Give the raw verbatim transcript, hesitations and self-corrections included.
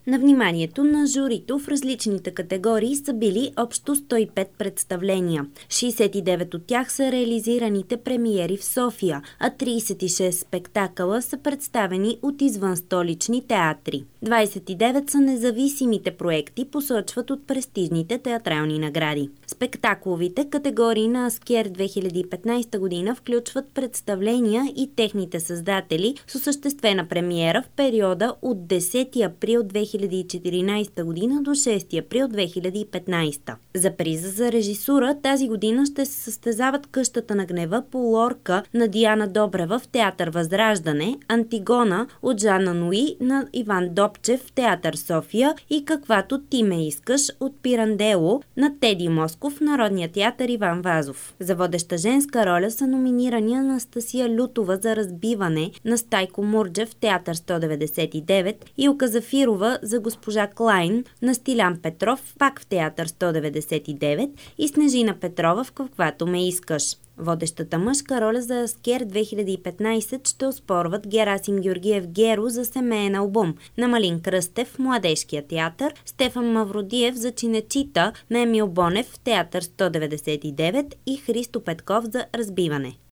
На вниманието на журито в различните категории са били общо сто и пет представления. шейсет и девет от тях са реализираните премиери в София, а трийсет и шест спектакъла са представени от извънстолични театри. двайсет и девет са независимите проекти, посочват от престижните театрални награди. Спектакловите категории на Аскер две хиляди и петнайсета година включват представления и техните създатели с осъществена премиера в периода от десети април две хиляди и четиринайсета година до шести април две хиляди и петнайсета. За приза за режисура тази година ще се състезават Къщата на гнева по Лорка на Диана Добрева в театър Възраждане, Антигона от Жанна Нуи на Иван Добчев в театър София и Каквато ти ме искаш от Пирандело на Теди Москов в Народния театър Иван Вазов. За водеща женска роля са номинирани Анастасия Лютова за Разбиване на Стайко Мурджев в театър сто деветдесет и девет и Илка Зафирова за Госпожа Клайн на Стилян Петров пак в театър сто деветдесет и девет и Снежина Петрова в Каквато ме искаш. Водещата мъжка роля за Аскер две хиляди и петнайсета ще оспорват Герасим Георгиев Геро за Семеен албум, Намалин Кръстев в Младежкия театър, Стефан Мавродиев за Чинечита на Емил Бонев в театър сто деветдесет и девет и Христо Петков за Разбиване.